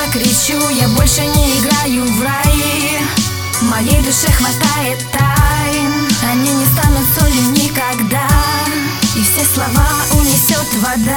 Я кричу, я больше не играю в рай. В моей душе хватает тайн, они не станут солью никогда, и все слова унесет вода.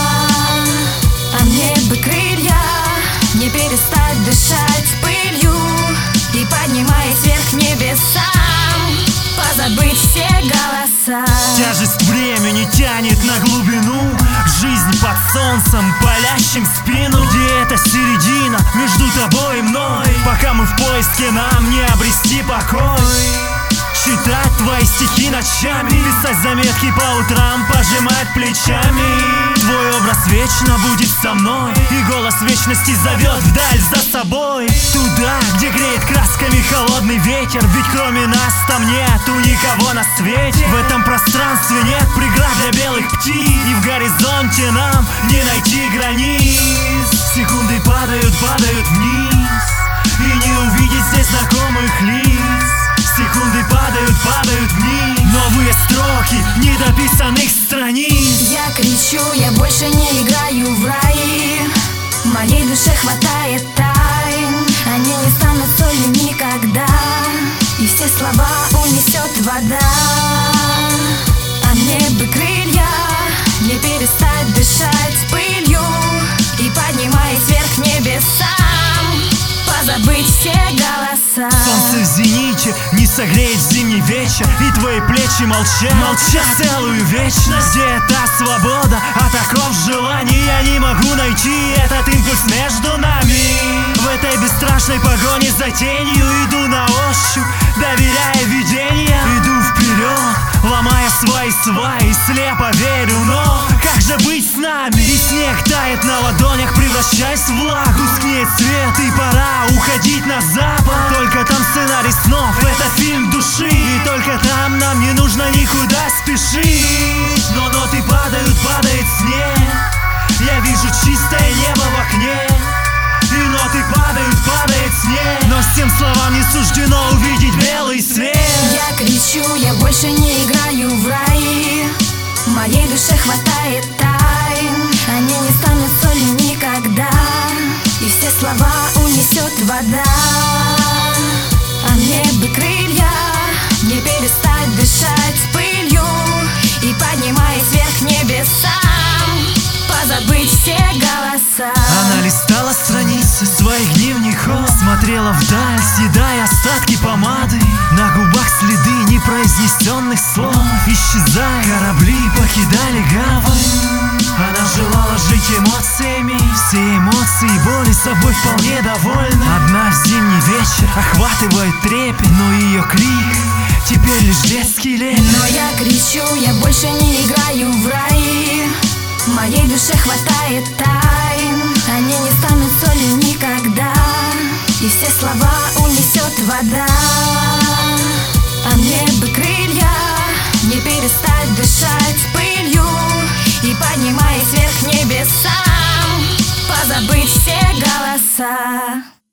А мне бы крылья, не перестать дышать пылью, и поднимаясь вверх к небесам, позабыть все голоса. Тяжесть времени тянет на глубину, жизнь под солнцем, палящим спину. Где эта середина между тобой и мной? Пока мы в поиске, нам не обрести покой. Читать твои стихи ночами, писать заметки по утрам, пожимать плечами. Твой образ вечно будет со мной, и голос вечности зовет вдаль за собой. Туда, где греет красками холодный ветер, ведь кроме нас там нету никого на свете. В этом пространстве нет преград для белых птиц, и в горизонте нам не найти границ. Секунды падают, падают вниз, и не увидеть здесь знакомых лиц. Секунды падают, падают вниз, новые строки недописанных страниц. Я кричу, я больше не играю в рай. В моей душе хватает тайн, они не станут солью никогда, и все слова унесет вода. А мне бы крылья, не перестать дышать пылью, и поднимаясь вверх к небесам, позабыть все голоса. Солнце в зените не согреет зимний вечер, и твои плечи молчат целую вечность. Где эта свобода от оков желаний? Я не могу найти этот импульс между нами. В этой бесстрашной погоне за тенью иду на ощупь, доверяя видениям. Иду вперед, ломая свои сваи, слепо верю, но как же быть с нами? И снег тает на ладонях, превращаясь в влагу. Тускнеет свет, и пора уходить на запад. Только там сценарий снов, это фильм души, и только там нам не нужно никуда спешить. Но ноты падают, падает снег, я вижу чистое небо в окне. И ноты падают, падает снег, но всем словам не суждено увидеть белый свет. Я кричу, я больше не играю в рай. В моей душе хватает тайн, они не станут солью никогда, и все слова унесет вода. А мне бы крылья, не перестать дышать пылью, и поднимаясь вверх к небесам, позабыть все голоса. Она листала страницы своих дневников, смотрела вдаль, съедая остатки помады. На губах следы непроизнесенных слов, исчезая, корабли покидали гавань. Она желала жить эмоциями, все эмоции и боли собой вполне довольна. Одна в зимний вечер охватывает трепет, но ее крик теперь лишь детский лепет. Но я кричу, я больше не играю в рай. В моей душе хватает тайн, они не станут солью никогда, и все слова унесет вода. А мне бы крылья, не перестать дышать пылью, и поднимаясь вверх к небесам, позабыть все голоса.